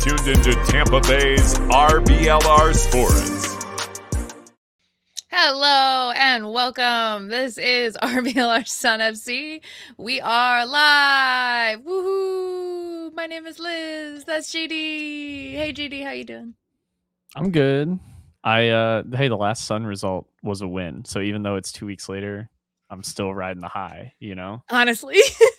tuned into Tampa Bay's RBLR Sports. Hello and welcome. This is RBLR Sun FC. We are live. Woohoo! My name is Liz. That's GD. Hey GD, how you doing? I'm good. Hey, the last Sun result was a win. So even though it's 2 weeks later, I'm still riding the high, you know? Honestly.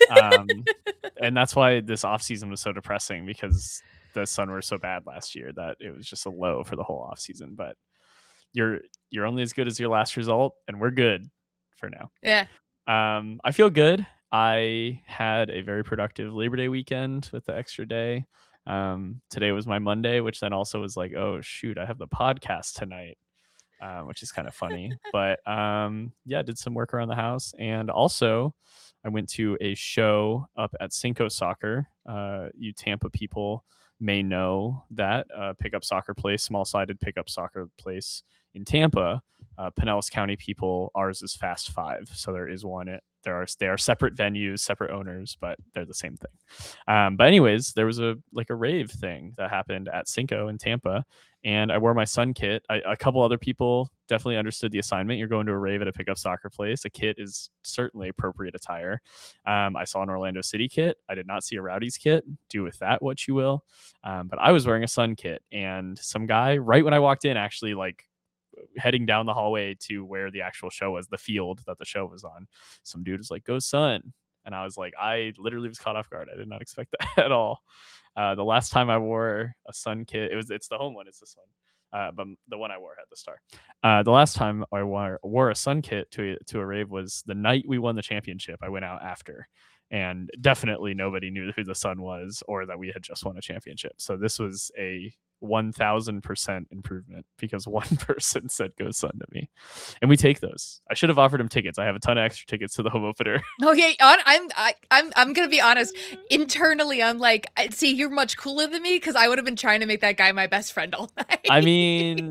And that's why this offseason was so depressing, because the Sun were so bad last year that it was just a low for the whole offseason. But you're only as good as your last result, and we're good for now. Yeah. I feel good. I had a very productive Labor Day weekend with the extra day. Today was my Monday, which then also was like, oh shoot, I have the podcast tonight, which is kind of funny. But yeah, did some work around the house, and also I went to a show up at Cinco Soccer. You Tampa people may know that pickup soccer place, small-sided pickup soccer place in Tampa. Pinellas County people, ours is Fast Five, so there is one. They are separate venues, separate owners, but they're the same thing. But anyways, there was a rave thing that happened at Cinco in Tampa, and I wore my Sun kit. A couple other people definitely understood the assignment. You're going to a rave at a pickup soccer place. A kit is certainly appropriate attire. I saw an Orlando City kit. I did not see a Rowdies kit. Do with that what you will. But I was wearing a Sun kit, and some guy right when I walked in, actually heading down the hallway to where the actual show was, the field that the show was on, some dude was like, "Go Sun." And I was like, I literally was caught off guard. I did not expect that at all. The last time I wore a Sun kit, it's the home one, it's this one. But the one I wore had the star. The last time I wore a Sun kit to a rave was the night we won the championship. I went out after, and definitely nobody knew who the Sun was or that we had just won a championship. So this was a 1000% improvement, because one person said "Go Sun" to me, and we take those. I should have offered him tickets. I have a ton of extra tickets to the home opener. Okay, I'm gonna be honest. Internally, I'm like, see, you're much cooler than me, because I would have been trying to make that guy my best friend all night. I mean,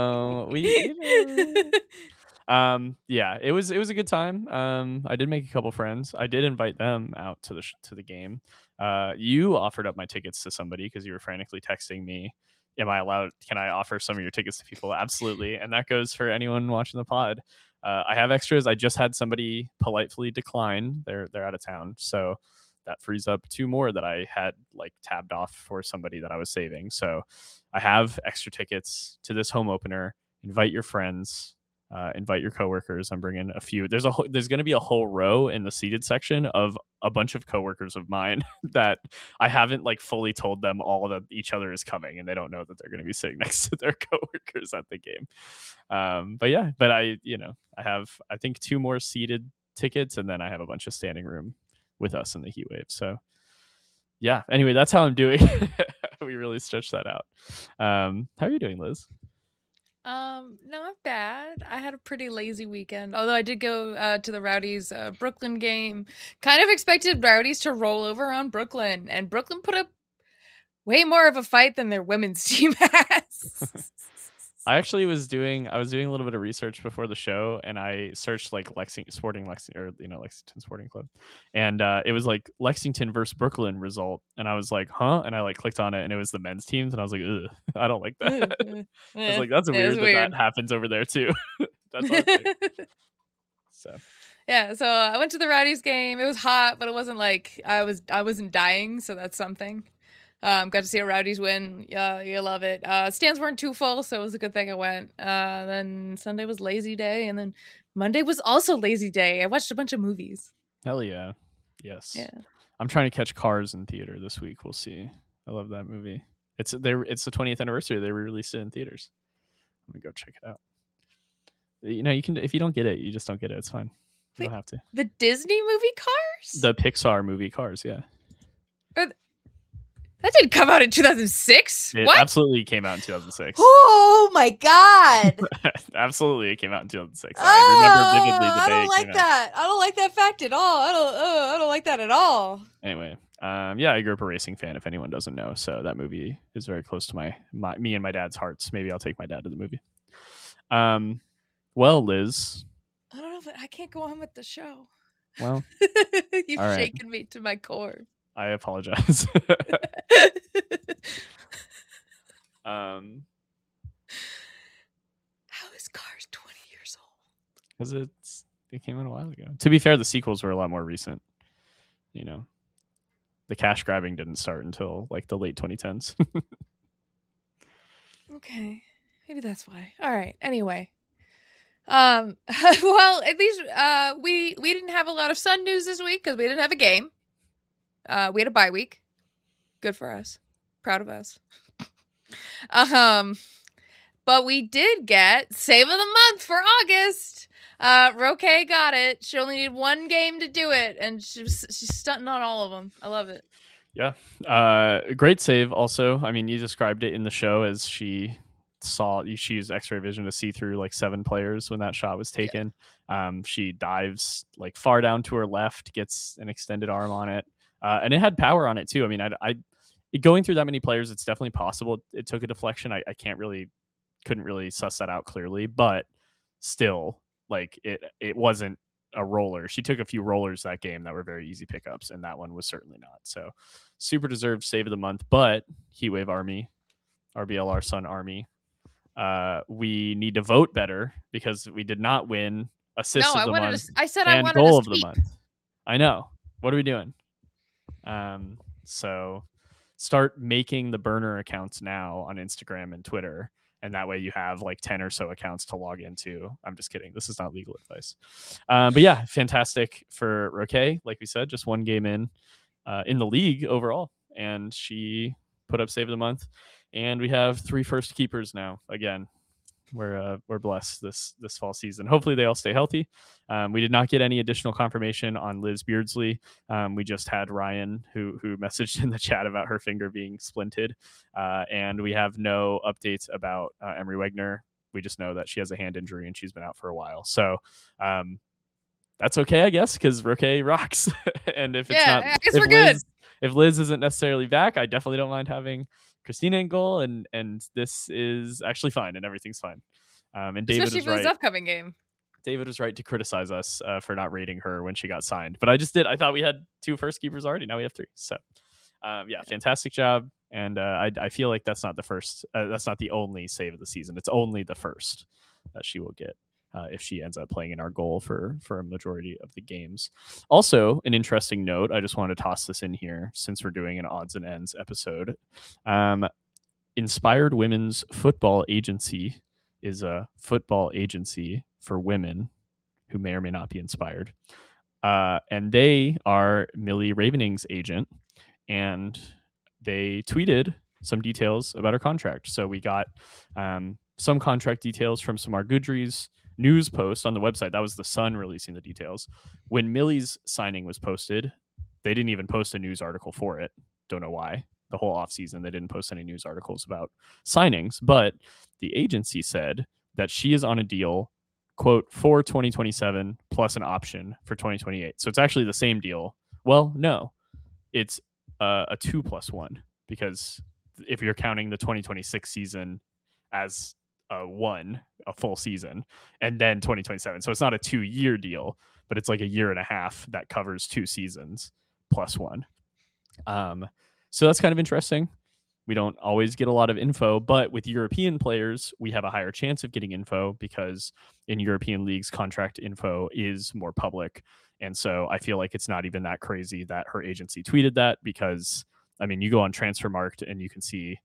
yeah, it was a good time. I did make a couple friends. I did invite them out to the game. You offered up my tickets to somebody because you were frantically texting me, can I offer some of your tickets to people? Absolutely. And that goes for anyone watching the pod. I have extras. I just had somebody politely decline. They're out of town, so that frees up 2 more that I had tabbed off for somebody that I was saving. So I have extra tickets to this home opener. Invite your friends. Invite your coworkers. I'm bringing a few. There's going to be a whole row in the seated section of a bunch of coworkers of mine that I haven't fully told them all that each other is coming, and they don't know that they're going to be sitting next to their coworkers at the game. But I have, I think, 2 more seated tickets, and then I have a bunch of standing room with us in the heat wave. So yeah, anyway, that's how I'm doing. We really stretched that out. How are you doing, Liz? Not bad. I had a pretty lazy weekend, although I did go to the Rowdies Brooklyn game. Kind of expected Rowdies to roll over on Brooklyn, and Brooklyn put up way more of a fight than their women's team has. I actually was doing a little bit of research before the show, and I searched Lexington Sporting Club, and it was Lexington versus Brooklyn result, and I was like, huh? And I clicked on it, and it was the men's teams, and I was like, ugh, I don't like that. I was like, that's weird that happens over there too. That's awesome. So yeah, so I went to the Rowdies game. It was hot, but it wasn't I wasn't dying, so that's something. Got to see a Rowdies win. Yeah, you love it. Stands weren't too full, so it was a good thing I went. Then Sunday was lazy day, and then Monday was also lazy day. I watched a bunch of movies. Hell yeah. Yes. Yeah. I'm trying to catch Cars in theater this week. We'll see. I love that movie. It's the 20th anniversary. They re-released it in theaters. I'm gonna go check it out. You can, if you don't get it, you just don't get it. It's fine. You don't have to. The Disney movie Cars? The Pixar movie Cars, yeah. That didn't come out in 2006. It what? Absolutely came out in 2006. Oh my god! Absolutely, it came out in 2006. I remember vividly the day. I don't like that. I don't like that fact at all. I don't like that at all. Anyway, yeah, I grew up a racing fan. If anyone doesn't know, so that movie is very close to me and my dad's hearts. Maybe I'll take my dad to the movie. Well, Liz, I don't know, but I can't go on with the show. Well, you've shaken me to my core. I apologize. How is Cars 20 years old? Because it came out a while ago. To be fair, the sequels were a lot more recent. You know, the cash grabbing didn't start until like the late 2010s. Okay, maybe that's why. All right. Anyway, well, at least we didn't have a lot of Sun news this week because we didn't have a game. We had a bye week. Good for us. Proud of us. But we did get Save of the Month for August. Roque got it. She only needed one game to do it, and she's stunting on all of them. I love it. Yeah. Great save also. I mean, you described it in the show as she used X-ray vision to see through like 7 players when that shot was taken. Yeah. She dives like far down to her left, gets an extended arm on it. And it had power on it too. I mean, I going through that many players, it's definitely possible it took a deflection. I couldn't really suss that out clearly, but still, like it wasn't a roller. She took a few rollers that game that were very easy pickups, and that one was certainly not. So super deserved save of the month. But Heatwave Army, RBLR Sun Army, we need to vote better because we did not win assist of the month. I said I wanted goal a of the month. I know. What are we doing? So start making the burner accounts now on Instagram and Twitter. And that way you have like 10 or so accounts to log into. I'm just kidding. This is not legal advice. But yeah, fantastic for Roque. Like we said, just one game in the league overall. And she put up save of the month. And we have 3 first keepers now. Again, we're blessed this fall season. Hopefully they all stay healthy. We did not get any additional confirmation on Liz Beardsley. We just had Ryan who messaged in the chat about her finger being splinted, and we have no updates about Emery Wegner. We just know that she has a hand injury and she's been out for a while. So that's okay, I guess, because Roque rocks. And if it's not, I guess we're good. If Liz isn't necessarily back, I definitely don't mind having Christina in goal, and this is actually fine, and everything's fine. And David especially was for right. This upcoming game. David was right to criticize us for not rating her when she got signed, but I just did. I thought we had 2 first keepers already. Now we have 3. So, yeah, fantastic job. And I feel like that's not the first. That's not the only save of the season. It's only the first that she will get if she ends up playing in our goal for a majority of the games. Also, an interesting note. I just wanted to toss this in here since we're doing an odds and ends episode. Inspired Women's Football Agency is a football agency for women who may or may not be inspired. And they are Millie Ravening's agent, and they tweeted some details about her contract. So we got some contract details from Samar Gudri's news post on the website. That was the Sun releasing the details. When Millie's signing was posted, they didn't even post a news article for it. Don't know why. The whole offseason, they didn't post any news articles about signings, but the agency said that she is on a deal, quote, for 2027 plus an option for 2028. So it's actually the same deal. Well, no, it's a 2+1, because if you're counting the 2026 season as a full season, and then 2027. So it's not a 2-year deal, but it's like 1.5 years that covers 2 seasons plus 1. So that's kind of interesting. We don't always get a lot of info, but with European players, we have a higher chance of getting info because in European leagues, contract info is more public. And so I feel like it's not even that crazy that her agency tweeted that, because, I mean, you go on Transfermarkt and you can see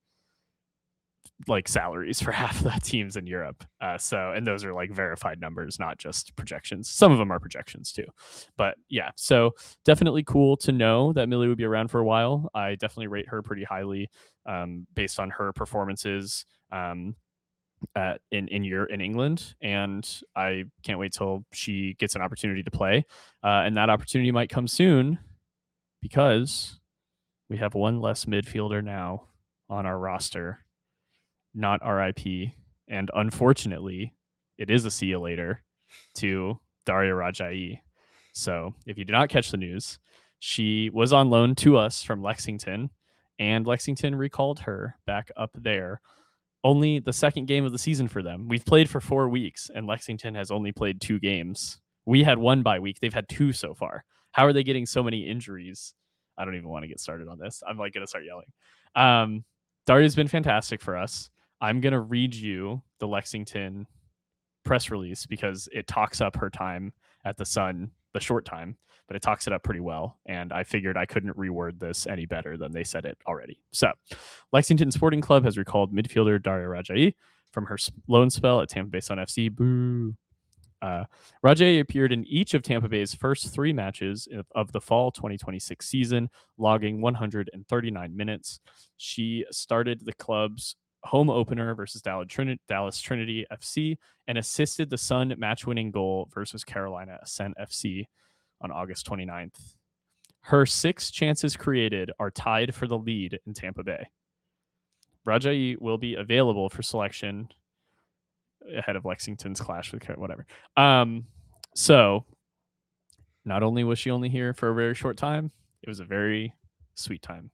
like salaries for half the teams in Europe. And those are like verified numbers, not just projections. Some of them are projections too. But yeah, so definitely cool to know that Millie would be around for a while. I definitely rate her pretty highly based on her performances in England, and I can't wait till she gets an opportunity to play. And that opportunity might come soon because we have one less midfielder now on our roster. Not RIP, and unfortunately, it is a see you later to Daria Rajai. So if you did not catch the news, she was on loan to us from Lexington, and Lexington recalled her back up there. Only the second game of the season for them. We've played for 4 weeks, and Lexington has only played 2 games. We had 1 bye week. They've had 2 so far. How are they getting so many injuries I don't even want to get started on this. I'm like going to start yelling. Daria's been fantastic for us. I'm going to read you the Lexington press release because it talks up her time at the Sun, the short time, but it talks it up pretty well. And I figured I couldn't reword this any better than they said it already. So Lexington Sporting Club has recalled midfielder Daria Rajaei from her loan spell at Tampa Bay Sun FC. Boo. Rajaei appeared in each of Tampa Bay's first 3 matches of the fall 2026 season, logging 139 minutes. She started the club's home opener versus Dallas Trinity FC and assisted the Sun match-winning goal versus Carolina Ascent FC on August 29th. Her 6 chances created are tied for the lead in Tampa Bay. Rajaei will be available for selection ahead of Lexington's clash with whatever. So not only was she only here for a very short time, it was a very sweet time.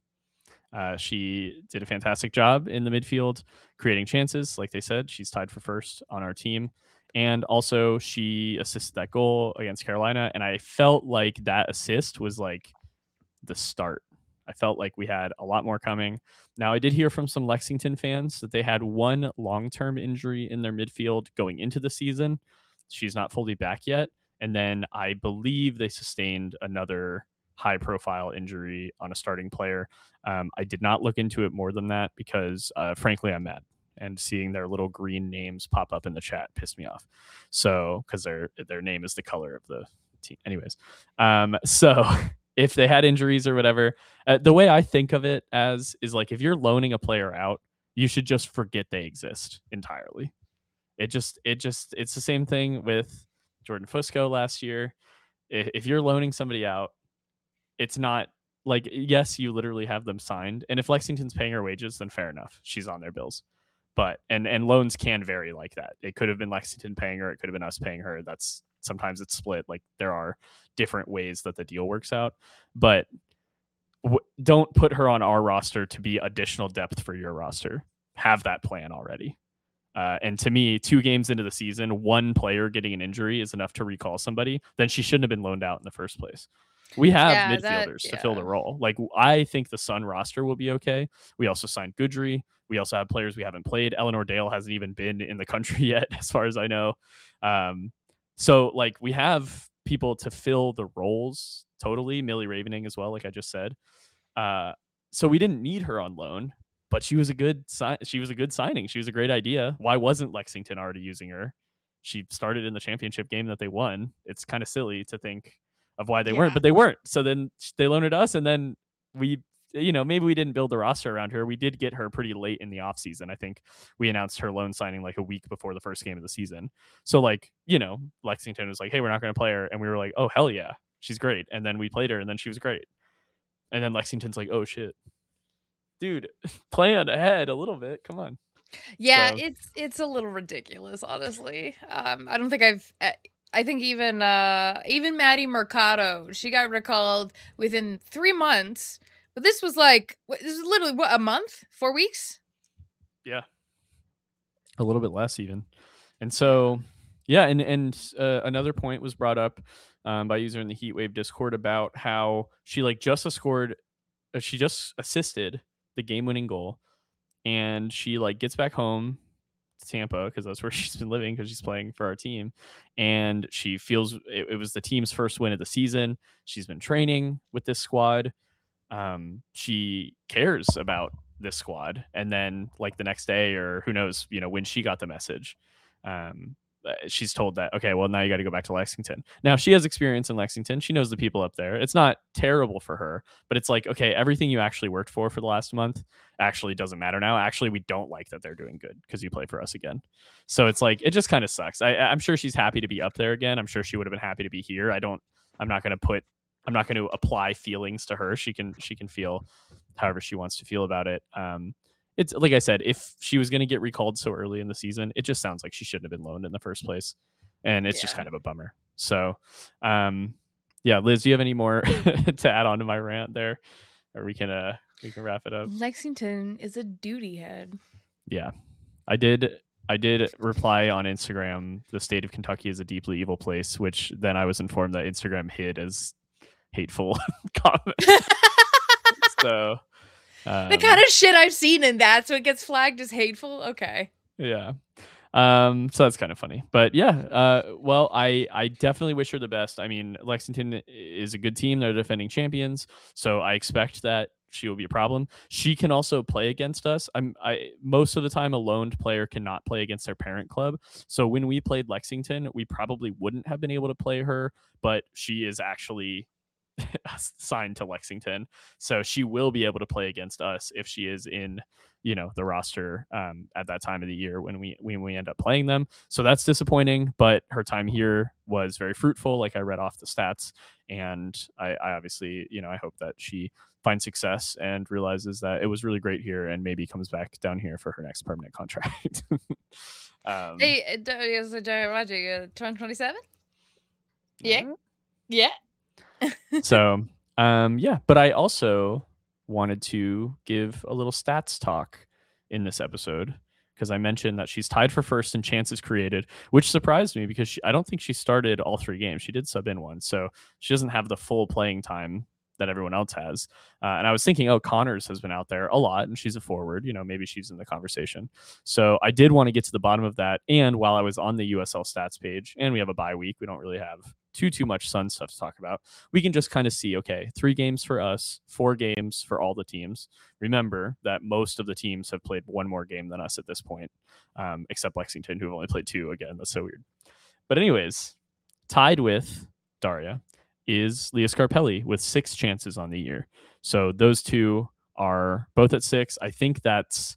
She did a fantastic job in the midfield, creating chances. Like they said, she's tied for first on our team. And also she assisted that goal against Carolina. And I felt like that assist was like the start. I felt like we had a lot more coming. Now, I did hear from some Lexington fans that they had one long-term injury in their midfield going into the season. She's not fully back yet. And then I believe they sustained another high-profile injury on a starting player. I did not look into it more than that because, frankly, I'm mad. And seeing their little green names pop up in the chat pissed me off. So, because their name is the color of the team. Anyways, so if they had injuries or whatever, the way I think of it as is like if you're loaning a player out, you should just forget they exist entirely. It's the same thing with Jordan Fusco last year. If you're loaning somebody out, it's not like, yes, you literally have them signed. And if Lexington's paying her wages, then fair enough. She's on their bills. But and loans can vary like that. It could have been Lexington paying her. It could have been us paying her. Sometimes it's split. Like there are different ways that the deal works out. But don't put her on our roster to be additional depth for your roster. Have that plan already. And to me, 2 games into the season, 1 player getting an injury is enough to recall somebody. Then she shouldn't have been loaned out in the first place. We have midfielders to fill the role. Like I think the Sun roster will be okay. We also signed Goodry. We also have players we haven't played. Eleanor Dale hasn't even been in the country yet, as far as I know. So like we have people to fill the roles totally. Millie Ravening as well, like I just said. So we didn't need her on loan, but she was a good signing. She was a great idea. Why wasn't Lexington already using her? She started in the championship game that they won. It's kind of silly to think of why they weren't, but they weren't. So then they loaned it to us, and then we, maybe we didn't build the roster around her. We did get her pretty late in the offseason. I think we announced her loan signing like a week before the first game of the season. So like, Lexington was like, hey, we're not going to play her. And we were like, oh, hell yeah, she's great. And then we played her, and then she was great. And then Lexington's like, oh shit, dude, plan ahead a little bit. Come on. Yeah, so it's a little ridiculous, honestly. I don't think I think even Maddie Mercado, she got recalled within 3 months. But this was literally what, a month, 4 weeks? Yeah, a little bit less even. And so, yeah, and another point was brought up by a user in the Heatwave Discord about how she just assisted the game-winning goal, and she gets back home to Tampa because that's where she's been living because she's playing for our team, and she feels it was the team's first win of the season. She's been training with this squad. She cares about this squad, and then the next day, or who knows, when she got the message, she's told that, okay, well, now you got to go back to Lexington. Now she has experience in Lexington. She knows the people up there. It's not terrible for her, but it's okay, everything you actually worked for the last month actually doesn't matter now. Actually, we don't like that they're doing good because you play for us again. So it's it just kind of sucks. I'm sure she's happy to be up there again. I'm sure she would have been happy to be here. I'm not going to apply feelings to her. She can feel however she wants to feel about it. It's like I said, if she was going to get recalled so early in the season, it just sounds like she shouldn't have been loaned in the first place. And it's just kind of a bummer. So, Liz, do you have any more to add on to my rant there? Or we can wrap it up. Lexington is a duty head. Yeah, I did reply on Instagram, the state of Kentucky is a deeply evil place, which then I was informed that Instagram hid as hateful comments. So the kind of shit I've seen in that, so it gets flagged as hateful. Okay. yeah. So that's kind of funny, but yeah, well, I definitely wish her the best. I mean, Lexington is a good team. They're defending champions. So I expect that she will be a problem. She can also play against us. Most of the time a loaned player cannot play against their parent club. So when we played Lexington, we probably wouldn't have been able to play her, but she is actually signed to Lexington. So she will be able to play against us if she is in, the roster at that time of the year when we end up playing them. So that's disappointing, but her time here was very fruitful, like I read off the stats. And I obviously, I hope that she finds success and realizes that it was really great here and maybe comes back down here for her next permanent contract. Hey, is it Roger 2027? Yeah. Yeah. So, yeah, but I also wanted to give a little stats talk in this episode because I mentioned that she's tied for first in chances created, which surprised me because I don't think she started all 3 games. She did sub in one, so she doesn't have the full playing time that everyone else has. And I was thinking, Connors has been out there a lot and she's a forward, maybe she's in the conversation. So I did want to get to the bottom of that. And while I was on the USL stats page, and we have a bye week, we don't really have too much Sun stuff to talk about. We can just kind of see, okay, 3 games for us, 4 games for all the teams. Remember that most of the teams have played 1 more game than us at this point, except Lexington, who've only played 2 again. That's so weird. But anyways, tied with Daria is Leah Scarpelli with 6 chances on the year. So those 2 are both at 6. I think that's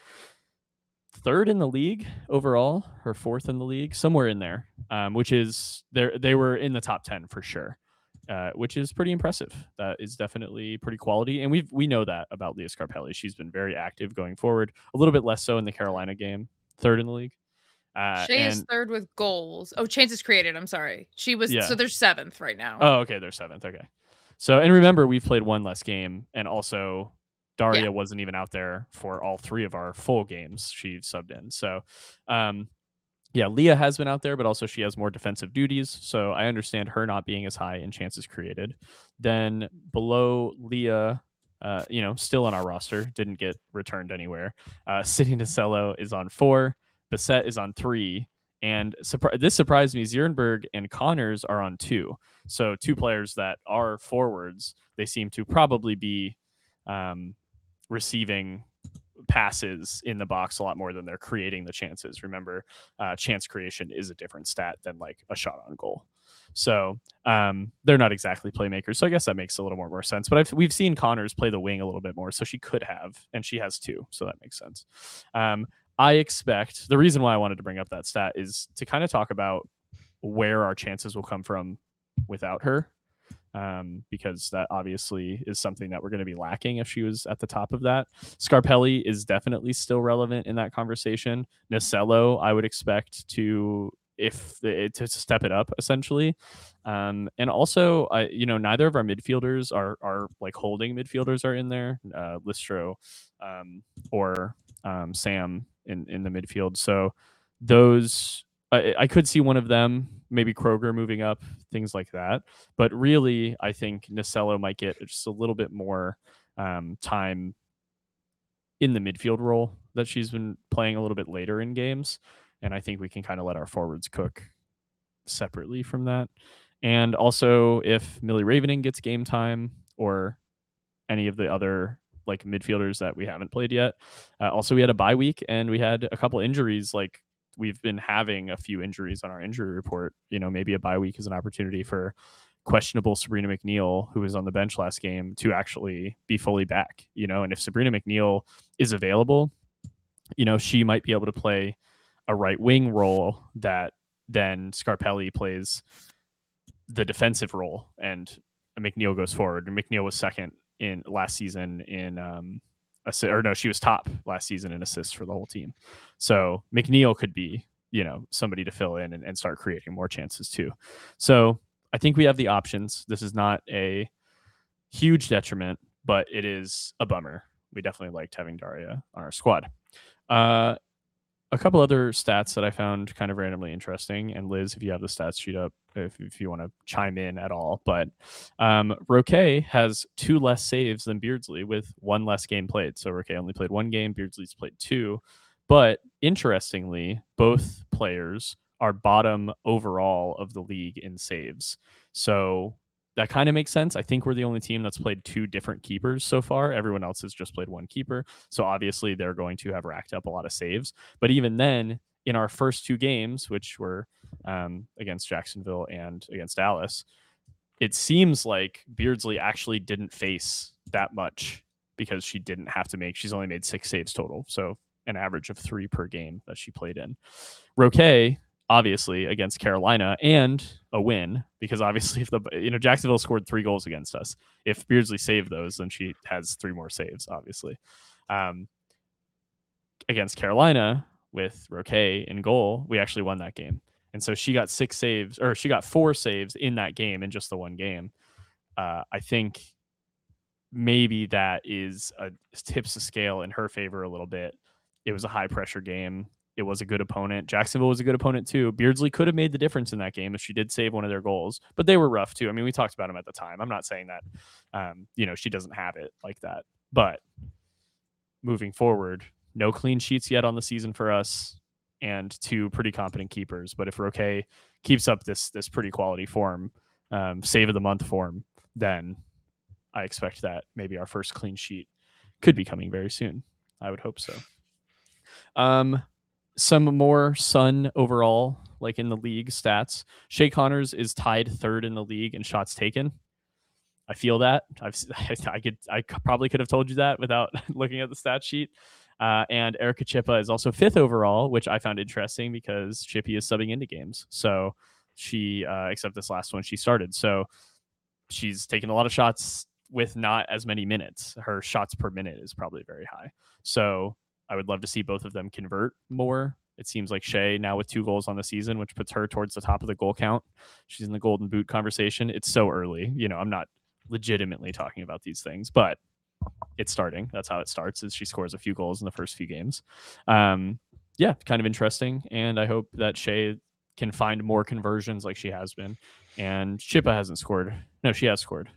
3rd in the league overall, or 4th in the league, somewhere in there, which is they were in the top 10 for sure, which is pretty impressive. That is definitely pretty quality. And we know that about Leah Scarpelli. She's been very active going forward, a little bit less so in the Carolina game, 3rd in the league. She is 3rd with goals. Oh, chances created. I'm sorry. She was so they're 7th right now. Oh, okay, they're 7th. Okay. So, and remember, we've played 1 less game, and also Daria wasn't even out there for all 3 of our full games. She subbed in. So, Leah has been out there, but also she has more defensive duties. So I understand her not being as high in chances created. Then below Leah, still on our roster, didn't get returned anywhere. City Nacello is on 4. Bassett is on 3, and this surprised me. Zierenberg and Connors are on 2. So 2 players that are forwards. They seem to probably be receiving passes in the box a lot more than they're creating the chances. Remember, chance creation is a different stat than like a shot on goal. So they're not exactly playmakers. So I guess that makes a little more sense. But we've seen Connors play the wing a little bit more, so she could have, and she has 2, so that makes sense. I expect the reason why I wanted to bring up that stat is to kind of talk about where our chances will come from without her, because that obviously is something that we're going to be lacking if she was at the top of that. Scarpelli is definitely still relevant in that conversation. Nacello, I would expect to step it up essentially. And also, neither of our midfielders are like holding midfielders are in there. Listro or Sam in the midfield. So those, I could see one of them, maybe Kroger moving up, things like that. But really, I think Nacello might get just a little bit more time in the midfield role that she's been playing a little bit later in games. And I think we can kind of let our forwards cook separately from that. And also, if Millie Ravening gets game time or any of the other like midfielders that we haven't played yet. Also, we had a bye week and we had a couple injuries. Like we've been having a few injuries on our injury report. Maybe a bye week is an opportunity for questionable Sabrina McNeil, who was on the bench last game, to actually be fully back. And if Sabrina McNeil is available, she might be able to play a right wing role that then Scarpelli plays the defensive role and McNeil goes forward. And McNeil was second in last season in she was top last season in assists for the whole team. So McNeil could be, somebody to fill in and start creating more chances too. So I think we have the options. This is not a huge detriment, but it is a bummer. We definitely liked having Daria on our squad. A couple other stats that I found kind of randomly interesting, and Liz, if you have the stats sheet up, if you want to chime in at all, but Roque has 2 less saves than Beardsley with 1 less game played. So Roque only played 1 game, Beardsley's played 2. But interestingly, both players are bottom overall of the league in saves. So that kind of makes sense. I think we're the only team that's played 2 different keepers so far. Everyone else has just played 1 keeper. So obviously they're going to have racked up a lot of saves. But even then, in our first 2 games, which were against Jacksonville and against Dallas, it seems like Beardsley actually didn't face that much because she didn't have to she's only made 6 saves total. So an average of 3 per game that she played in. Roque, obviously against Carolina, and a win, because obviously if Jacksonville scored 3 goals against us, if Beardsley saved those, then she has 3 more saves, obviously. Against Carolina with Roque in goal, we actually won that game, and so she got 6 saves, or she got 4 saves in that game, in just the one game. I think maybe that tips the scale in her favor a little bit. It was a high pressure game. It was a good opponent. Jacksonville was a good opponent too. Beardsley could have made the difference in that game if she did save one of their goals, but they were rough too. I mean, we talked about them at the time. I'm not saying that, she doesn't have it like that, but moving forward, no clean sheets yet on the season for us, and 2 pretty competent keepers. But if Roque keeps up this pretty quality form, save of the month form, then I expect that maybe our first clean sheet could be coming very soon. I would hope so. Some more Sun overall, like in the league stats. Shea Connors is tied 3rd in the league in shots taken. I feel that. I probably could have told you that without looking at the stat sheet. And Erica Chippa is also 5th overall, which I found interesting because Chippy is subbing into games. So she, except this last one, she started. So she's taken a lot of shots with not as many minutes. Her shots per minute is probably very high. So I would love to see both of them convert more. It seems like Shea now with 2 goals on the season, which puts her towards the top of the goal count. She's in the Golden Boot conversation. It's so early. I'm not legitimately talking about these things, but it's starting. That's how it starts, is she scores a few goals in the first few games. Kind of interesting. And I hope that Shea can find more conversions like she has been. And Chippa hasn't scored. No, she has scored.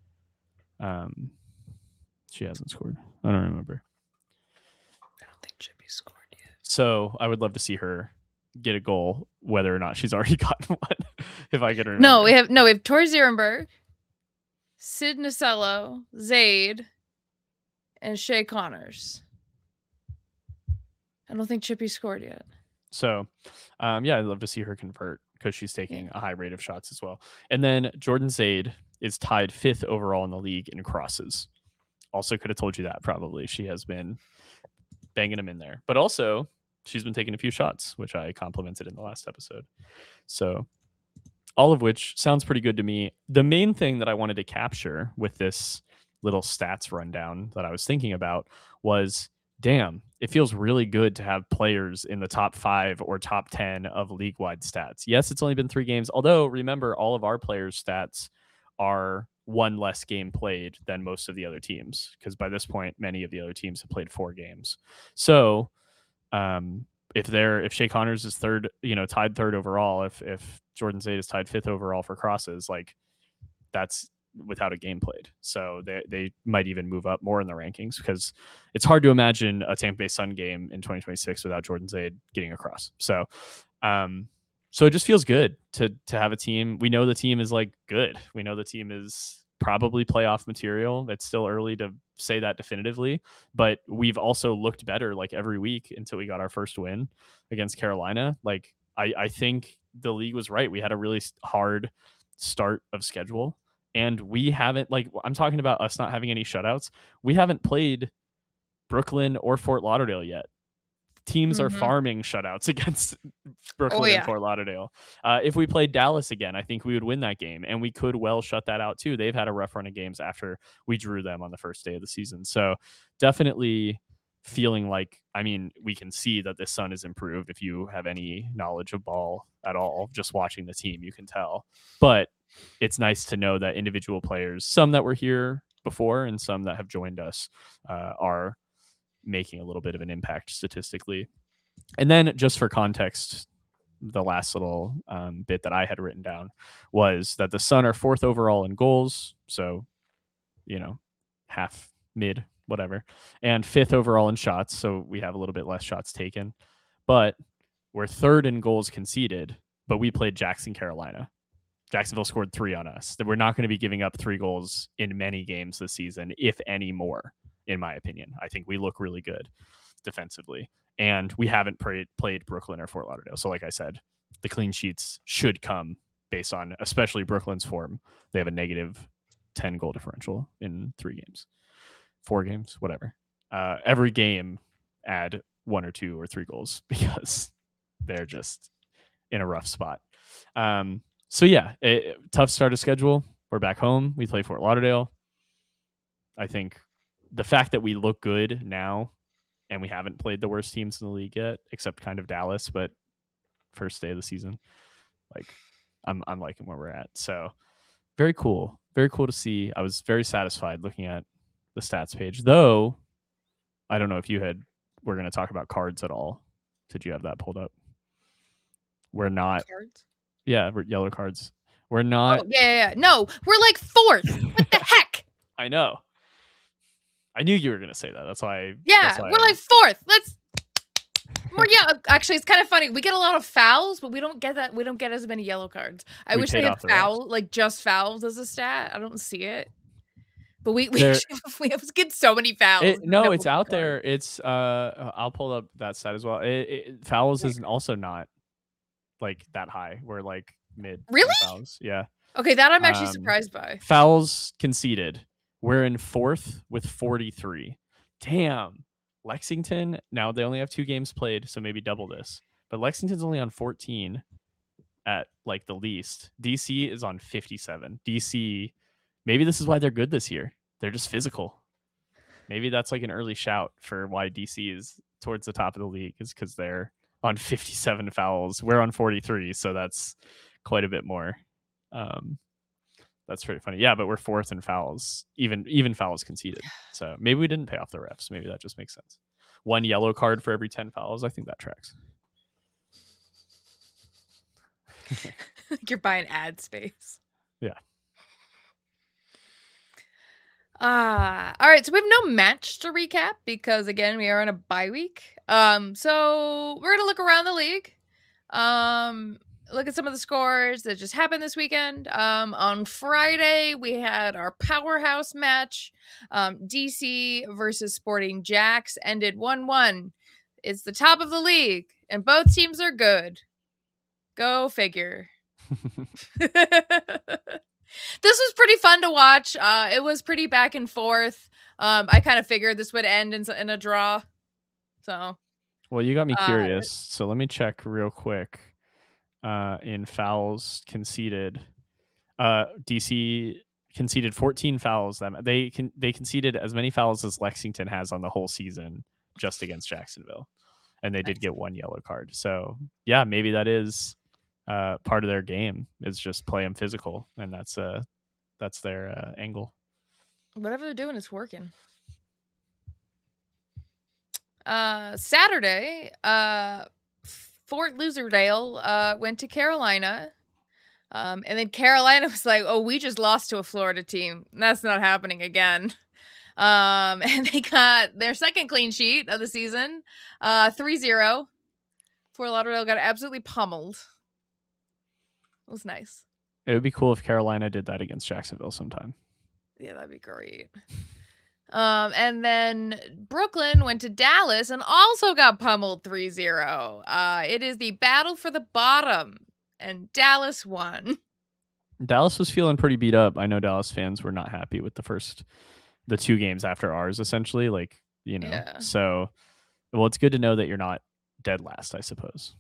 She hasn't scored. I don't remember. I don't think Chippy scored yet. So I would love to see her get a goal, whether or not she's already gotten one. If I get her. No, we have Tori Zierenberg, Sid Nasello, Zaid, and Shea Connors. I don't think Chippy scored yet. So, I'd love to see her convert because she's taking a high rate of shots as well. And then Jordan Zaid is tied 5th overall in the league in crosses. Also could have told you that probably. She has been banging them in there. But also, she's been taking a few shots, which I complimented in the last episode. So, all of which sounds pretty good to me. The main thing that I wanted to capture with this little stats rundown that I was thinking about was, damn, it feels really good to have players in the top 5 or top 10 of league-wide stats. Yes, it's only been 3 games, although remember, all of our players' stats are 1 less game played than most of the other teams, because by this point, many of the other teams have played 4 games. So if Shea Connors is 3rd, tied 3rd overall, if Jordan Zaid is tied 5th overall for crosses, like, that's without a game played. So they might even move up more in the rankings, because it's hard to imagine a Tampa Bay Sun game in 2026 without Jordan Zaid getting across. So it just feels good to have a team. We know the team is good. We know the team is probably playoff material. It's still early to say that definitively, but we've also looked better every week until we got our first win against Carolina. I think the league was right. We had a really hard start of schedule, and we haven't, I'm talking about us not having any shutouts. We haven't played Brooklyn or Fort Lauderdale yet. Teams are farming shutouts against Brooklyn and Fort Lauderdale. If we played Dallas again, I think we would win that game, and we could well shut that out too. They've had a rough run of games after we drew them on the first day of the season. So definitely feeling we can see that this Sun is improved. If you have any knowledge of ball at all, just watching the team, you can tell. But it's nice to know that individual players, some that were here before and some that have joined us, are making a little bit of an impact statistically. And then just for context, the last little bit that I had written down was that the Sun are 4th overall in goals. So, half, mid, whatever, and 5th overall in shots. So we have a little bit less shots taken, but we're 3rd in goals conceded, but we played Carolina. Jacksonville scored 3 on us. That we're not going to be giving up 3 goals in many games this season, if any more, in my opinion. I think we look really good defensively, and we haven't played Brooklyn or Fort Lauderdale. So like I said, the clean sheets should come based on especially Brooklyn's form. They have a negative 10 goal differential in 3 games, 4 games, whatever. Every game add 1 or 2 or 3 goals because they're just in a rough spot. So yeah, tough start of schedule. We're back home. We play Fort Lauderdale. I think the fact that we look good now and we haven't played the worst teams in the league yet, except kind of Dallas, but first day of the season, like I'm liking where we're at. So very cool. Very cool to see. I was very satisfied looking at the stats page, though. I don't know if we're going to talk about cards at all. Did you have that pulled up? We're not. Cards? Yeah, yellow cards. We're not. Oh, yeah. No, we're like 4th. What the heck? I know. I knew you were going to say that. That's why. Yeah, we're like 4th. Actually, it's kind of funny. We get a lot of fouls, but we don't get that. We don't get as many yellow cards. I wish they had just fouls as a stat. I don't see it. But we get so many fouls. It's out there. It's I'll pull up that stat as well. Fouls isn't also not like that high. We're like mid. Really? Fouls. Yeah. Okay, that I'm actually surprised by. Fouls conceded. We're in 4th with 43. Damn. Lexington, now they only have 2 games played, so maybe double this. But Lexington's only on 14 at like the least. DC is on 57. DC, maybe this is why they're good this year. They're just physical. Maybe that's like an early shout for why DC is towards the top of the league, is because they're on 57 fouls. We're on 43, so that's quite a bit more. That's pretty funny. Yeah, but we're 4th in fouls, even fouls conceded. So maybe we didn't pay off the refs. Maybe that just makes sense. 1 yellow card for every 10 fouls. I think that tracks. You're buying ad space. Yeah. All right, so we have no match to recap because again we are on a bye week. So we're gonna look around the league. Look at some of the scores that just happened this weekend. On Friday, we had our powerhouse match. DC versus Sporting Jacks ended 1-1. It's the top of the league, and both teams are good. Go figure. This was pretty fun to watch. It was pretty back and forth. I kind of figured this would end in a draw. So, well, you got me curious. So let me check real quick. In fouls conceded, DC conceded 14 fouls. They conceded as many fouls as Lexington has on the whole season just against Jacksonville, and they did get 1 yellow card. So yeah, maybe that is part of their game, is just play them physical, and that's their angle. Whatever they're doing is working. Saturday, Fort Lauderdale went to Carolina, and then Carolina was like, "Oh, we just lost to a Florida team. That's not happening again." And they got their second clean sheet of the season, 3-0. Fort Lauderdale got absolutely pummeled. It was nice. It would be cool if Carolina did that against Jacksonville sometime. Yeah, that'd be great. And then Brooklyn went to Dallas and also got pummeled 3-0. It is the battle for the bottom, and Dallas won. Dallas was feeling pretty beat up. I know Dallas fans were not happy with the 2 games after ours, essentially. Yeah. So, well, it's good to know that you're not dead last, I suppose.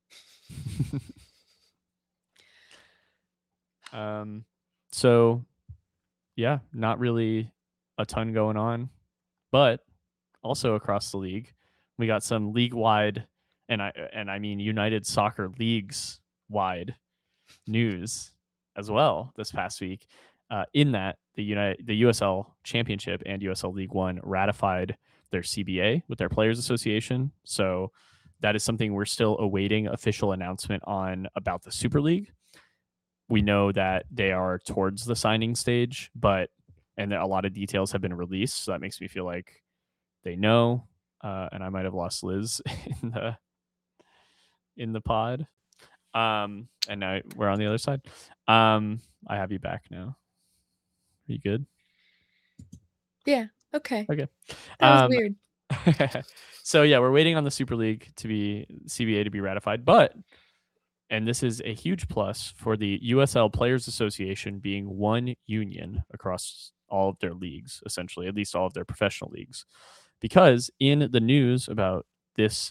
So, yeah, not really a ton going on, but also across the league, we got some league-wide, and I mean United Soccer Leagues wide news as well this past week. In that the USL Championship and USL League One ratified their CBA with their Players Association. So That is something we're still awaiting official announcement on about the Super League. We know that they are towards the signing stage, and a lot of details have been released. So that makes me feel like they know. And I might have lost Liz in the pod. And now we're on the other side. I have you back now. Are you good? Yeah. Okay. Okay. That was weird. So yeah, we're waiting on the Super League CBA to be ratified, but, and this is a huge plus for the USL Players Association being one union across all of their leagues, essentially, at least all of their professional leagues, because in the news about this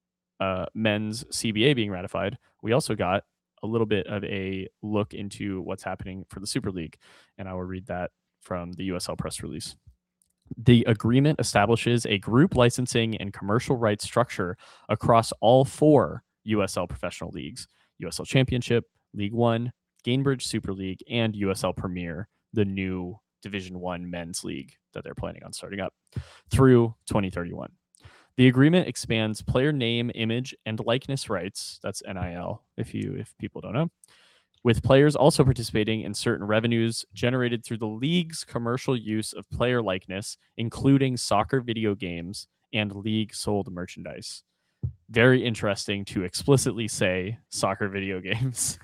men's CBA being ratified, we also got a little bit of a look into what's happening for the Super League, and I will read that from the USL press release. The agreement establishes a group licensing and commercial rights structure across all 4 USL professional leagues: USL Championship, League One, Gainbridge Super League, and USL Premier, the new Division 1 men's league that they're planning on starting up through 2031. The agreement expands player name, image, and likeness rights, that's NIL if people don't know, with players also participating in certain revenues generated through the league's commercial use of player likeness, including soccer video games and league sold merchandise. Very interesting to explicitly say soccer video games.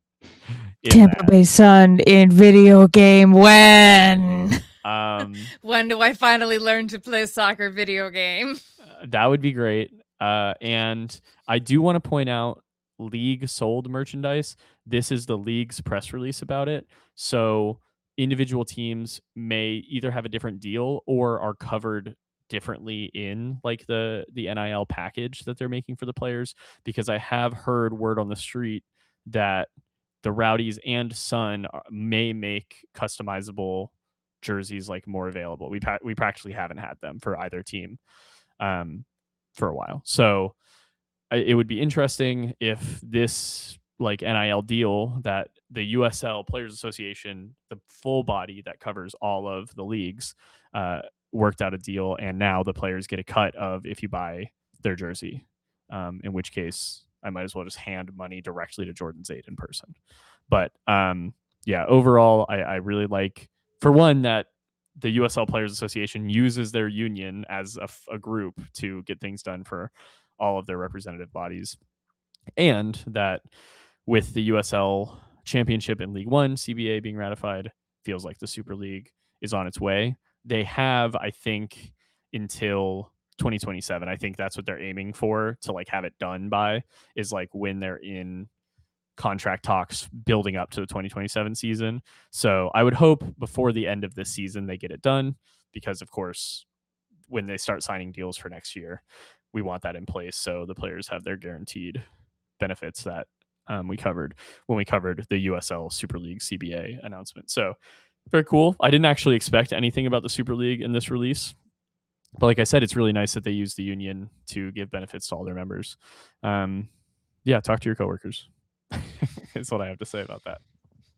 Tampa Bay Sun in video game when? When do I finally learn to play a soccer video game? That would be great. And I do want to point out league sold merchandise. This is the league's press release about it. So individual teams may either have a different deal or are covered differently in like the NIL package that they're making for the players, because I have heard word on the street that the Rowdies and Sun may make customizable jerseys like more available. We practically haven't had them for either team for a while. So it would be interesting if this like NIL deal that the USL Players Association, the full body that covers all of the leagues, worked out a deal, and now the players get a cut of if you buy their jersey, in which case I might as well just hand money directly to Jordan Zaid in person. But yeah, overall, I really like, for one, that the USL Players Association uses their union as a group to get things done for all of their representative bodies, and that with the USL Championship and League One CBA being ratified, feels like the Super League is on its way. They have, I think, until 2027. I think that's what they're aiming for, to like have it done by, is like when they're in contract talks building up to the 2027 season. So I would hope before the end of this season they get it done, because of course when they start signing deals for next year, we want that in place so the players have their guaranteed benefits that we covered when we covered the USL Super League CBA announcement. So very cool. I didn't actually expect anything about the Super League in this release, but like I said, it's really nice that they use the union to give benefits to all their members. Yeah, talk to your coworkers. That's what I have to say about that.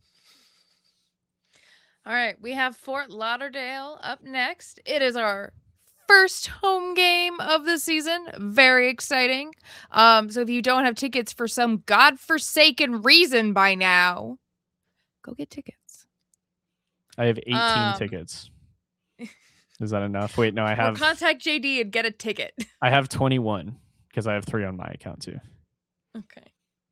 All right, we have Fort Lauderdale up next. It is our first home game of the season. Very exciting. So if you don't have tickets for some godforsaken reason by now, go get tickets. I have 18 tickets. Is that enough? Wait, no, I have. Or contact JD and get a ticket. I have 21 because I have 3 on my account too. Okay.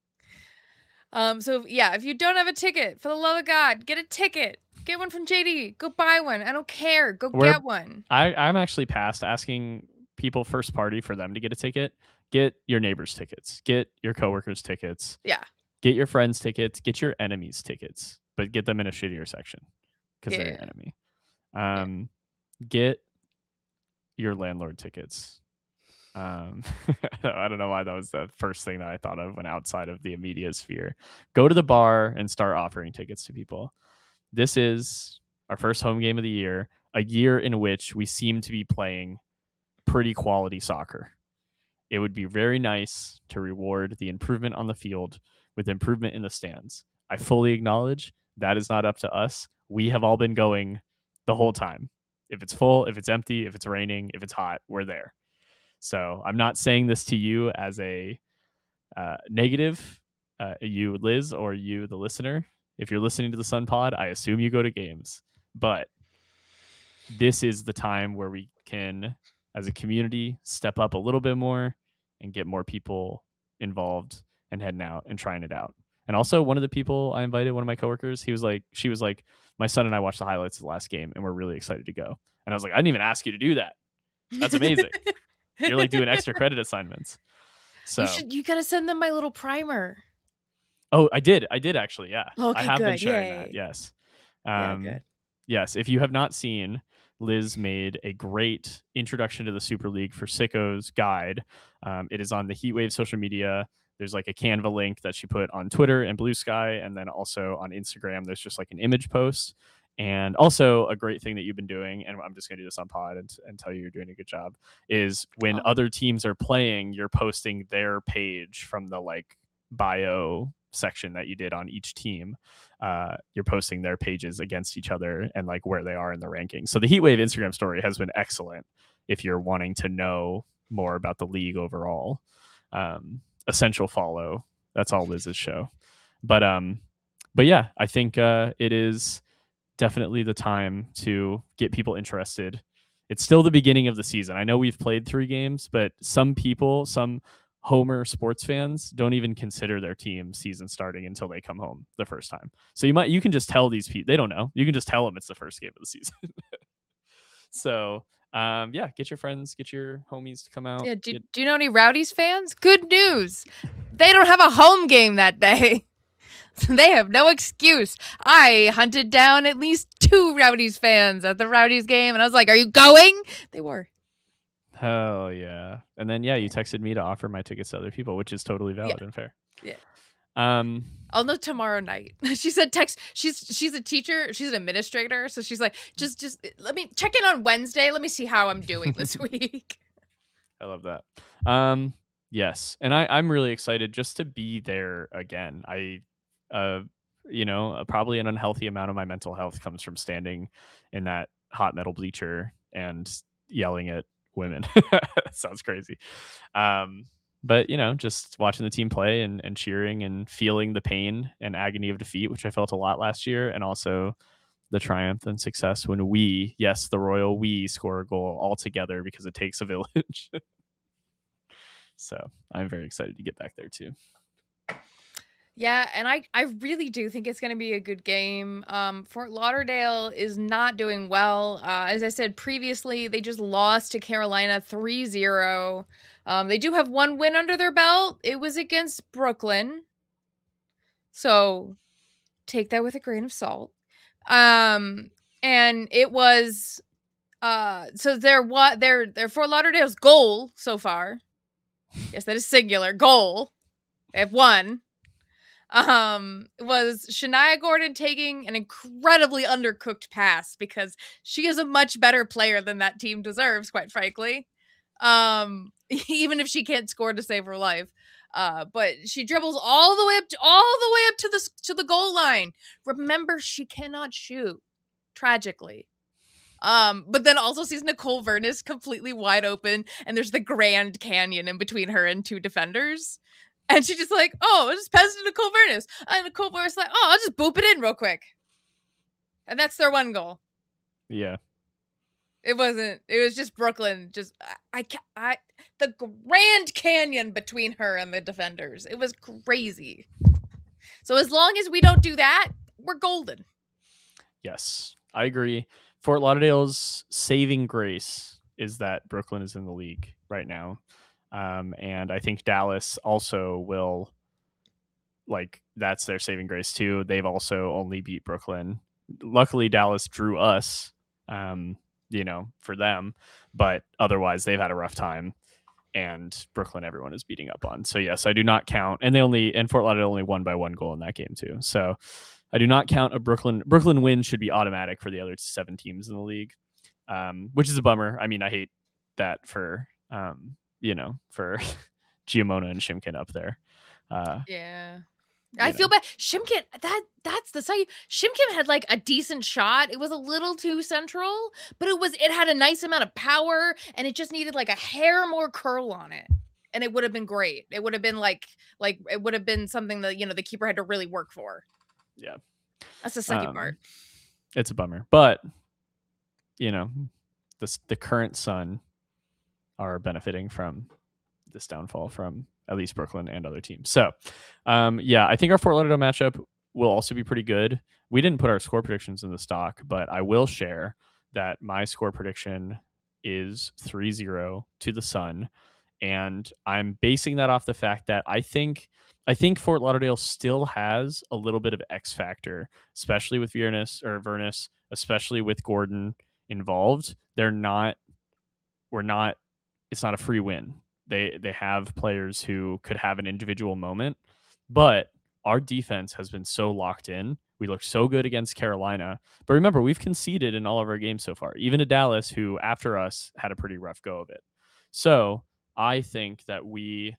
So yeah, if you don't have a ticket, for the love of God, get a ticket. Get one from JD. Go buy one. I don't care. Go get one. I'm actually past asking people first party for them to get a ticket. Get your neighbors' tickets. Get your coworkers' tickets. Yeah. Get your friends' tickets. Get your enemies' tickets, but get them in a shittier section because they're your enemy. Get your landlord tickets. I don't know why that was the first thing that I thought of when outside of the immediate sphere. Go to the bar and start offering tickets to people. This is our first home game of the year, a year in which we seem to be playing pretty quality soccer. It would be very nice to reward the improvement on the field with improvement in the stands. I fully acknowledge that is not up to us. We have all been going the whole time. If it's full, if it's empty, if it's raining, if it's hot, we're there. So I'm not saying this to you as a negative, you Liz or you the listener. If you're listening to the Sun Pod, I assume you go to games, but this is the time where we can, as a community, step up a little bit more and get more people involved and heading out and trying it out. And also, one of the people I invited, one of my coworkers, she was like, my son and I watched the highlights of the last game and we're really excited to go. And I was like, I didn't even ask you to do that. That's amazing. You're like doing extra credit assignments. So you gotta send them my little primer. Oh, I did actually. Yeah. Okay, I have been good. sharing Yay. that. Yes. Yeah, good. Yes. If you have not seen, Liz made a great introduction to the Super League for Sickos guide. It is on the Heatwave social media. There's like a Canva link that she put on Twitter and Blue Sky. And then also on Instagram, there's just like an image post. And also a great thing that you've been doing, and I'm just going to do this on pod and tell you you're doing a good job, is when other teams are playing, you're posting their page from the like bio section that you did on each team. You're posting their pages against each other and like where they are in the rankings. So the Heatwave Instagram story has been excellent if you're wanting to know more about the league overall. Essential follow. That's all Liz's show. But yeah, I think it is definitely the time to get people interested. It's still the beginning of the season. I know we've played 3 games, but some people, some Homer sports fans don't even consider their team season starting until they come home the first time. So you can just tell these people, they don't know. You can just tell them it's the first game of the season. So yeah, get your friends, get your homies to come out. Yeah, do you know any Rowdies fans? Good news. They don't have a home game that day. They have no excuse. I hunted down at least 2 Rowdies fans at the Rowdies game, and I was like, are you going? They were. Hell yeah. And then, yeah, you texted me to offer my tickets to other people, which is totally valid and fair. Yeah. I'll know tomorrow night. She said text. She's a teacher. She's an administrator. So she's like, just let me check in on Wednesday. Let me see how I'm doing this week. I love that. Yes. And I'm really excited just to be there again. Probably an unhealthy amount of my mental health comes from standing in that hot metal bleacher and yelling at women. Sounds crazy. But just watching the team play and cheering and feeling the pain and agony of defeat, which I felt a lot last year, and also the triumph and success when we, yes, the royal we, score a goal all together, because it takes a village. So I'm very excited to get back there too. Yeah, and I really do think it's going to be a good game. Fort Lauderdale is not doing well. As I said previously, they just lost to Carolina 3-0. They do have 1 win under their belt. It was against Brooklyn. So take that with a grain of salt. And it was so their Fort Lauderdale's goal so far. Yes, that is singular. Goal. They have 1. Was Shania Gordon taking an incredibly undercooked pass, because she is a much better player than that team deserves, quite frankly. Even if she can't score to save her life. But she dribbles all the way up to the goal line. Remember, she cannot shoot, tragically. But then also sees Nicole Vernis completely wide open, and there's the Grand Canyon in between her and 2 defenders. And she's just like, oh, I'll just pass it to Nicole Vernis. And Nicole Vernis like, oh, I'll just boop it in real quick. And that's their 1 goal. Yeah. It was just Brooklyn. Just, the Grand Canyon between her and the defenders. It was crazy. So as long as we don't do that, we're golden. Yes, I agree. Fort Lauderdale's saving grace is that Brooklyn is in the league right now. And I think Dallas also will, that's their saving grace too. They've also only beat Brooklyn. Luckily, Dallas drew us, for them, but otherwise they've had a rough time, and Brooklyn, everyone is beating up on. So yes, I do not count. And Fort Lauderdale only won by 1 goal in that game too. So I do not count a Brooklyn win. Should be automatic for the other 7 teams in the league, which is a bummer. I mean, I hate that for for Giamona and Shimkin up there. Yeah. I feel bad. Shimkin, that's the site. Shimkin had like a decent shot. It was a little too central, but it had a nice amount of power, and it just needed like a hair more curl on it, and it would have been great. It would have been like it would have been something that the keeper had to really work for. Yeah, that's the second part. It's a bummer, but the current Sun are benefiting from this downfall from at least Brooklyn and other teams. So, I think our Fort Lauderdale matchup will also be pretty good. We didn't put our score predictions in the stock, but I will share that my score prediction is 3-0 to the Sun. And I'm basing that off the fact that I think Fort Lauderdale still has a little bit of X factor, especially with Vernus, especially with Gordon involved. It's not a free win. They have players who could have an individual moment, but our defense has been so locked in. We look so good against Carolina. But remember, we've conceded in all of our games so far, even to Dallas, who after us had a pretty rough go of it. So I think that we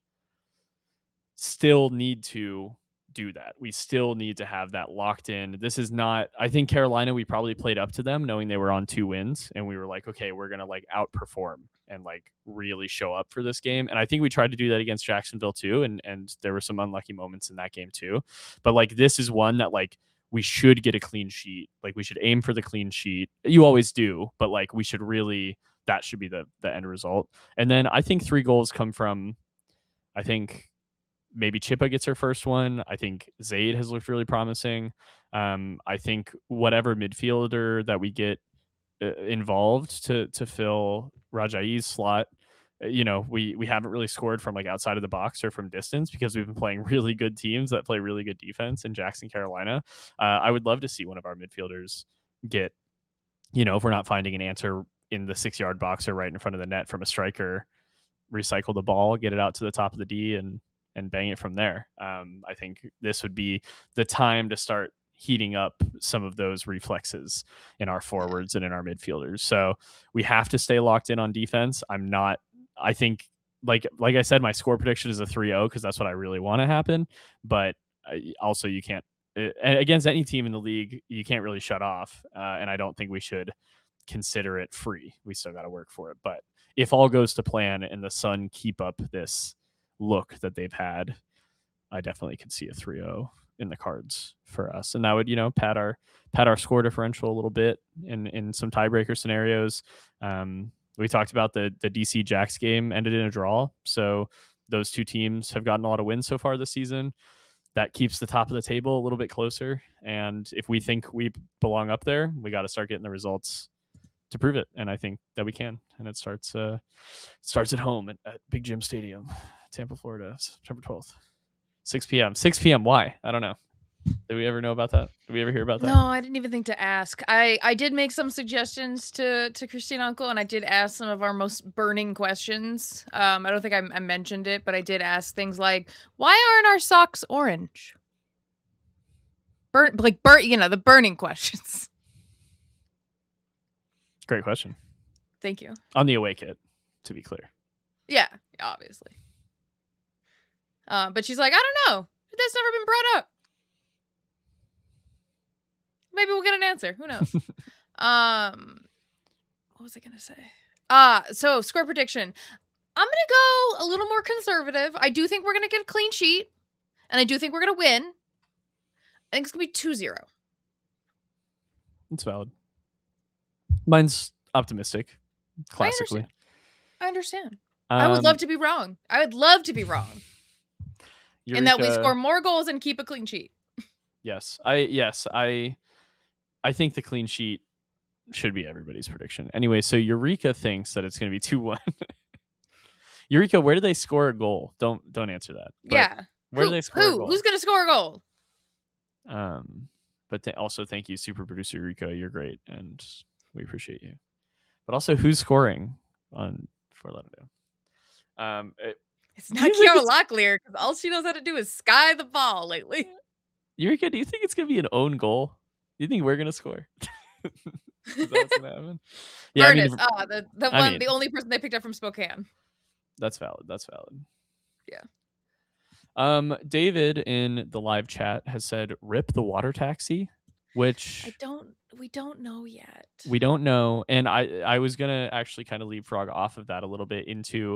still need to do that. We still need to have that locked in. This is not, I think Carolina, we probably played up to them knowing they were on 2 wins, and we were like, okay, we're going to like outperform and like really show up for this game. And I think we tried to do that against Jacksonville too. And there were some unlucky moments in that game too. But like, this is one that like we should get a clean sheet. Like we should aim for the clean sheet. You always do, but like we should really, that should be the end result. And then I think 3 goals come from, I think maybe Chippa gets her first one. I think Zaid has looked really promising. I think whatever midfielder that we get involved to fill Rajai's slot, we haven't really scored from like outside of the box or from distance because we've been playing really good teams that play really good defense in Jackson, Carolina. I would love to see one of our midfielders get, if we're not finding an answer in the 6-yard box or right in front of the net from a striker, recycle the ball, get it out to the top of the D and bang it from there. I think this would be the time to start heating up some of those reflexes in our forwards and in our midfielders. So we have to stay locked in on defense. I think like I said, my score prediction is a 3-0 because that's what I really want to happen. But also you can't, against any team in the league, you can't really shut off. And I don't think we should consider it free. We still got to work for it. But if all goes to plan and the Sun keep up this look that they've had, I definitely could see a 3-0 in the cards for us, and that would pad our score differential a little bit in some tiebreaker scenarios. We talked about the DC Jacks game ended in a draw, so those 2 teams have gotten a lot of wins so far this season. That keeps the top of the table a little bit closer, and if we think we belong up there, we got to start getting the results to prove it, and I think that we can. And it starts at home at Big Jim Stadium, Tampa, Florida, September 12th, 6 p.m. 6 p.m. Why? I don't know. Did we ever know about that? Did we ever hear about that? No, I didn't even think to ask. I did make some suggestions to Christine Uncle, and I did ask some of our most burning questions. I don't think I mentioned it, but I did ask things like, why aren't our socks orange? The burning questions. Great question. Thank you. On the away kit, to be clear. Yeah, obviously. But she's like, I don't know. That's never been brought up. Maybe we'll get an answer. Who knows? What was I going to say? So score prediction. I'm going to go a little more conservative. I do think we're going to get a clean sheet, and I do think we're going to win. I think it's going to be 2-0. That's valid. Mine's optimistic, classically. I understand. I would love to be wrong. And that we score more goals and keep a clean sheet. Yes. I think the clean sheet should be everybody's prediction. Anyway, so Eureka thinks that it's going to be 2-1. Eureka, where do they score a goal? Don't answer that. But yeah. Where do they score a goal? Who's going to score a goal? But also thank you, super producer Eureka. You're great, and we appreciate you. But also, who's scoring on Fort Lauderdale? It's not Kiara Locklear, because all she knows how to do is sky the ball lately. Eureka, do you think it's going to be an own goal? Do you think we're going to score? Is that what's going to happen? Yeah, the only person they picked up from Spokane. That's valid. Yeah. David in the live chat has said, "Rip the water taxi," which We don't know yet. we don't know. And I was gonna actually kind of leapfrog off of that a little bit into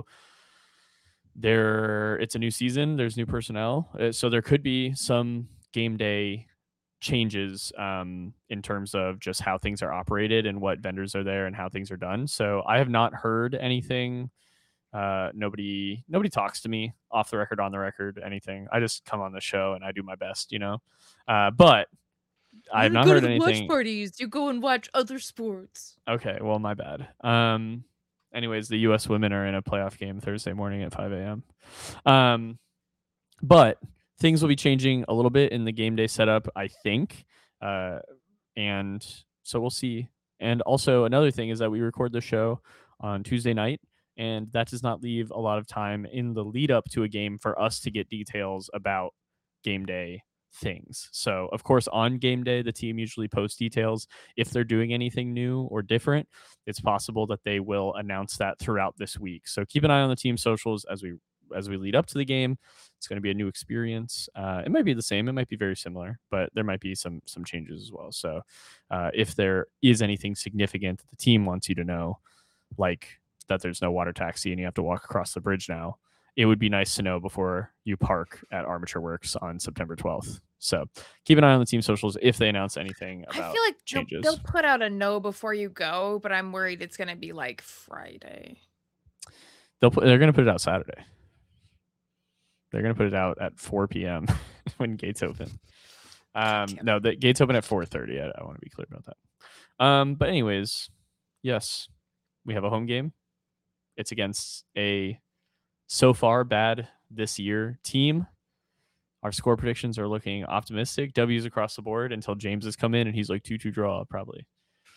it's a new season, there's new personnel, so there could be some game day changes in terms of just how things are operated and what vendors are there and how things are done. So I have not heard anything. Nobody talks to me off the record, on the record, anything. I just come on the show and I do my best, but I have not heard anything. Watch parties. You go and watch other sports. Okay, well, my bad. Anyways, the U.S. women are in a playoff game Thursday morning at 5 a.m. But things will be changing a little bit in the game day setup, I think. And so we'll see. And also another thing is that we record the show on Tuesday night, and that does not leave a lot of time in the lead up to a game for us to get details about game day things. So of course on game day the team usually posts details. If they're doing anything new or different, it's possible that they will announce that throughout this week. So keep an eye on the team socials as we lead up to the game. It's going to be a new experience. It might be the same, it might be very similar, but there might be some changes as well. So if there is anything significant that the team wants you to know, like that there's no water taxi and you have to walk across the bridge now, it would be nice to know before you park at Armature Works on September 12th. So keep an eye on the team socials if they announce anything about I feel like changes. they'll put out a no before you go, but I'm worried it's going to be like Friday. They're going to put it out Saturday. They're going to put it out at 4 p.m. when gates open. No, the gates open at 4:30. I want to be clear about that. But anyways, yes, we have a home game. It's against a so far bad this year team. Our score predictions are looking optimistic. W's across the board until James has come in and he's like 2-2 draw probably.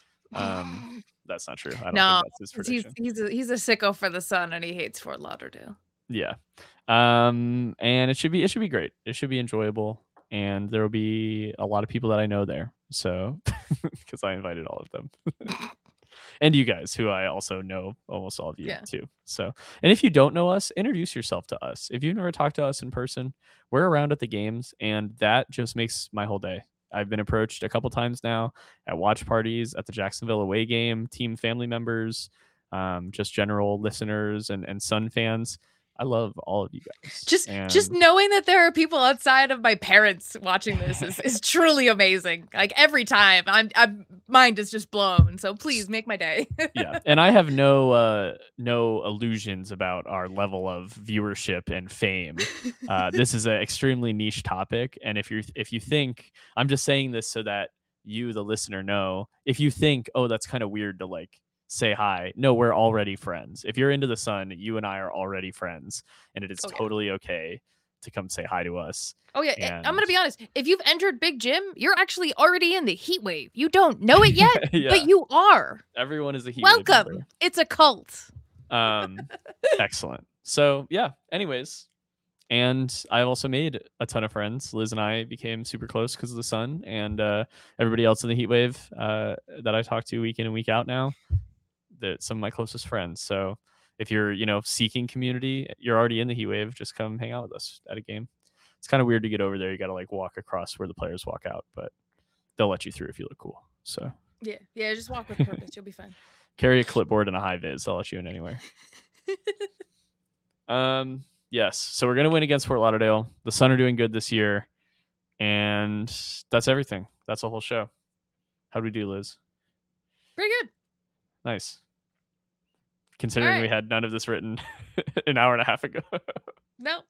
That's not true. I don't think that's his prediction. He's a sicko for the Sun and he hates Fort Lauderdale. Yeah. And it should be great. It should be enjoyable, and there will be a lot of people that I know there. So because I invited all of them. And you guys, who I also know, almost all of you too. So, and if you don't know us, introduce yourself to us. If you've never talked to us in person, we're around at the games, and that just makes my whole day. I've been approached a couple times now at watch parties, at the Jacksonville away game, team family members, just general listeners and Sun fans. I love all of you guys. Just knowing that there are people outside of my parents watching this is truly amazing. Like every time, I'm mind is just blown. So please make my day. Yeah, and I have no illusions about our level of viewership and fame. This is an extremely niche topic, and if you think, I'm just saying this so that you, the listener, know. If you think, oh, that's kind of weird to like say hi, no, we're already friends. If you're into the Sun, you and I are already friends, and it is totally okay to come say hi to us. Oh yeah, and I'm gonna be honest, if you've entered Big Jim, you're actually already in the heat wave. You don't know it yet, but you are. Everyone is a heat wave member. Welcome. It's a cult. Excellent. So yeah, anyways, and I've also made a ton of friends. Liz and I became super close because of the Sun, and everybody else in the heat wave that I talk to week in and week out now, that some of my closest friends. So if you're, seeking community, you're already in the heat wave, just come hang out with us at a game. It's kind of weird to get over there. You got to like walk across where the players walk out, but they'll let you through if you look cool. So yeah, just walk with purpose. You'll be fine. Carry a clipboard and a high vis. They'll let you in anywhere. Yes. So we're going to win against Fort Lauderdale. The Sun are doing good this year, and that's everything. That's the whole show. How'd we do, Liz? Pretty good. Nice. Considering we had none of this written an hour and a half ago. No.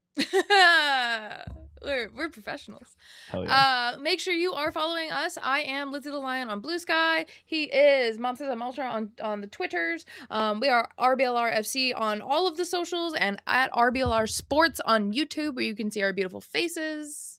We're professionals. Hell yeah. Make sure you are following us. I am Lizzie the Lion on Blue Sky. He is Mom Says I'm Ultra on the Twitters. We are RBLR FC on all of the socials, and at RBLR Sports on YouTube, where you can see our beautiful faces.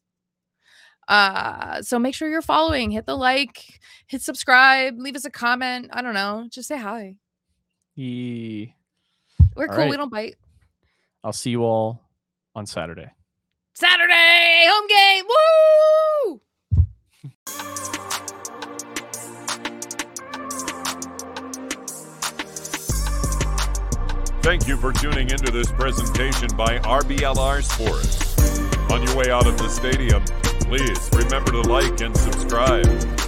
So make sure you're following. Hit the like, hit subscribe, leave us a comment. I don't know. Just say hi. We're all cool. Right. We don't bite. I'll see you all on Saturday. Home game. Woo! Thank you for tuning into this presentation by RBLR Sports. On your way out of the stadium, please remember to like and subscribe.